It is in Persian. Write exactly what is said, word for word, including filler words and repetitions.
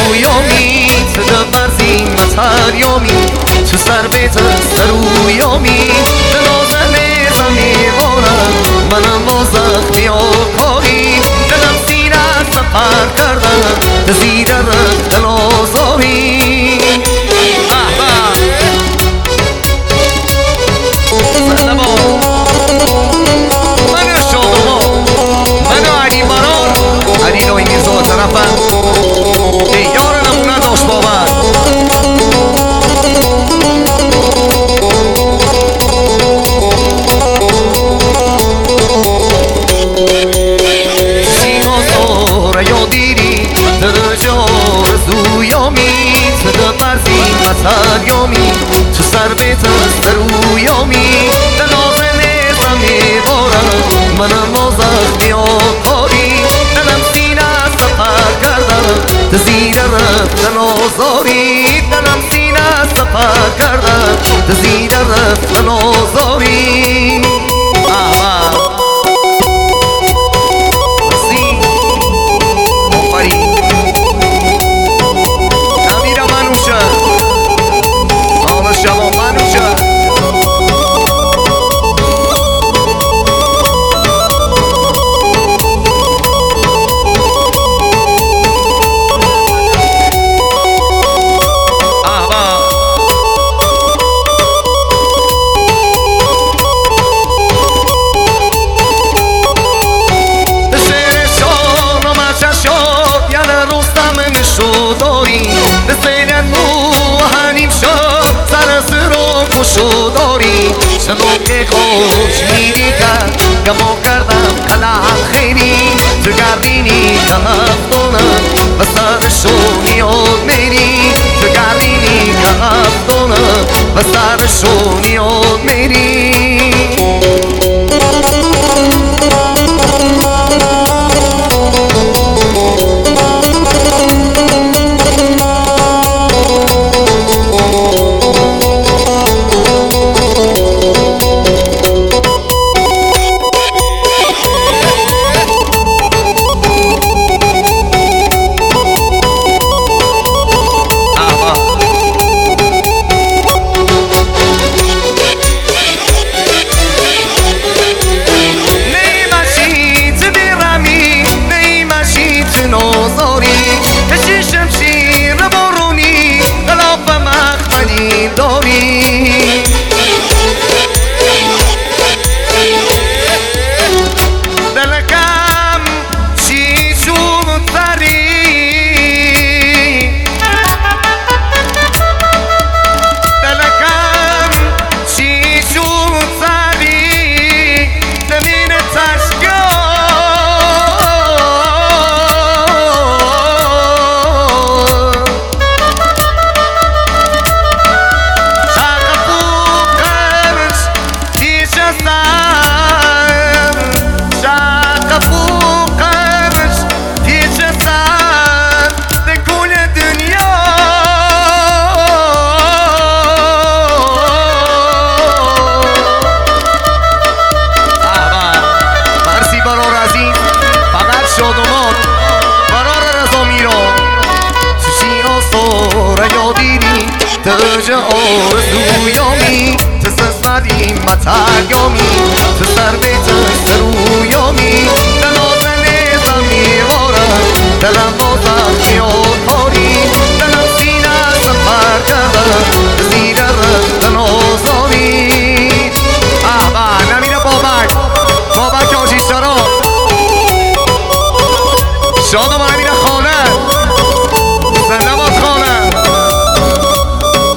رویامی صدا برزی مطریامی چه سر بیت سرویامی دلازم زمیوارم منم با زخمی آکاری دلم سینه سفر کردم زیر رخت دلازاری مطریامی تو سر بیت سرویامی دلازم زمیوارم منم با زخمی آکاری دلم سینه سفر کردم زیر رفتن آزاری دلم سینه سفر کردم زیر رفتن آزاری داری شنو که خوش میری کرد گمو کردم کلام خیلی تو گردینی که هفتونم و سرشو نیاد میری تو گردینی که هفتونم و سرشو نیاد میری تاج آرزویامی تو سزمدی مطریامی تو سر بیت سرویامی دلازم زمیوارم دلم با زخمی آکاری دلم سینه سفر کردم زیر رفتن آزاری احبه نمینه بابک بابک آجی شراب شادم